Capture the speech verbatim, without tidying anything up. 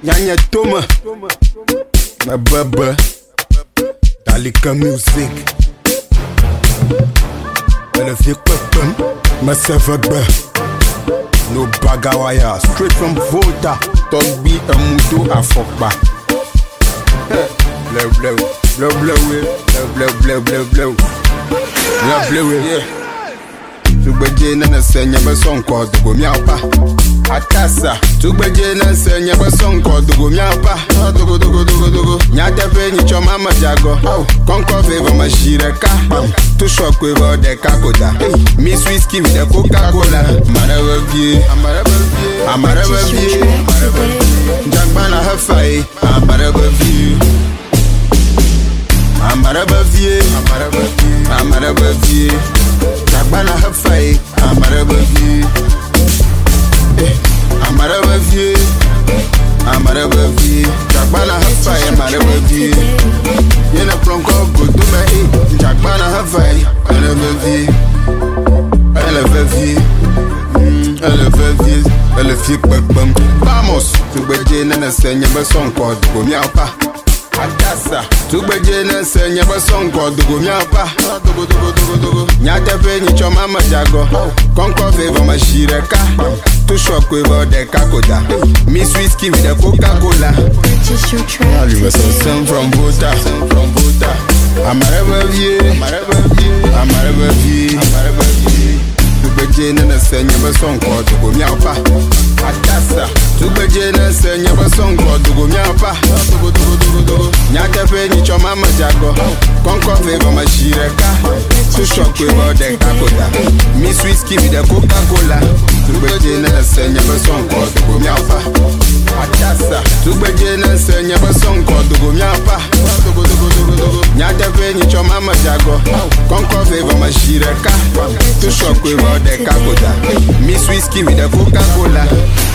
Nyanya Toma, my baba, Dalika music. And if you put them, myself a bear. No bagawaya, straight from Volta. Don't be a mudo a fuck back. Blow, blow, blow, blow, blow, blow, blow, blow, blow. Yeah, blow it, yeah. Tugbeje na senya ba song called go miapa. Atasa, tugbeje na senya ba song called go miapa. Dogo dogo dogo dogo. Nyata pe ni choma majago. Konko favor mashireka. To shock with the kakoda. Miss whiskey with the Coca-Cola. Maraba vie, amaraba vie, amaraba vie, amaraba vie. Jagbana hafai, amaraba vie. Amaraba vie, amaraba vie, amaraba vie. Jagbana hafai, amaraba vie. Amaraba vie, amaraba vie. Jagbana hafai, amaraba vie. Yena plonko go do me, Jagbana hafai, amaraba vie. Amaraba vie, amaraba vie, amaraba vie. Vamos, tu beje na senya ba song called go miapa. Atasa, tugbeje na senya ba song called go miapa. Dogo dogo dogo dogo. Nyata pe ni choma majago. Konko favor mashireka. To shock with the kakoda. Miss whiskey with the Coca-Cola. Purchase your track. I'm from Volta, from Volta. Amaraba vie, amaraba vie, amaraba vie, amaraba vie. Tugbeje na senya ba song called go miapa. Atasa, tugbeje na senya ba song called go miapa. Dogo dogo dogo dogo. Nyata pe ni choma majago. Konko favor mashireka. To shock with the kakoda. Miss whiskey with the Coca-Cola. Tugbeje na senya ba song called go miapa. Atasa, tugbeje na senya ba song called go miapa. Dogo dogo dogo dogo. Nyata pe ni choma majago. Konko favor mashireka. To shock with the kakoda. Miss whiskey with the Coca-Cola.